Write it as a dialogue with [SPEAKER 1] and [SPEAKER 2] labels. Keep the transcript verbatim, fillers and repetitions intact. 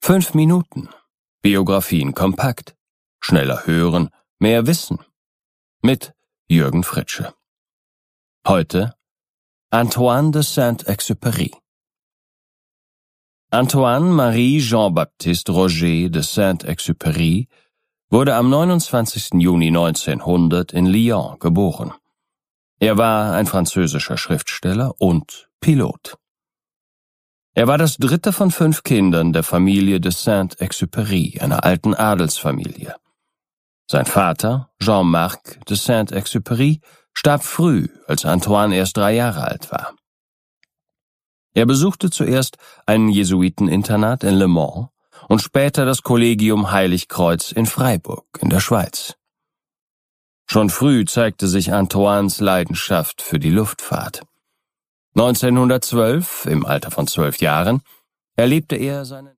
[SPEAKER 1] Fünf Minuten. Biografien kompakt. Schneller hören, mehr wissen. Mit Jürgen Fritsche. Heute Antoine de Saint-Exupéry. Antoine-Marie Jean-Baptiste Roger de Saint-Exupéry wurde am neunundzwanzigsten Juni neunzehnhundert in Lyon geboren. Er war ein französischer Schriftsteller und Pilot. Er war das dritte von fünf Kindern der Familie de Saint-Exupéry, einer alten Adelsfamilie. Sein Vater, Jean-Marc de Saint-Exupéry, starb früh, als Antoine erst drei Jahre alt war. Er besuchte zuerst ein Jesuiteninternat in Le Mans und später das Kollegium Heiligkreuz in Freiburg in der Schweiz. Schon früh zeigte sich Antoines Leidenschaft für die Luftfahrt. neunzehnhundertzwölf, im Alter von zwölf Jahren, erlebte er seinen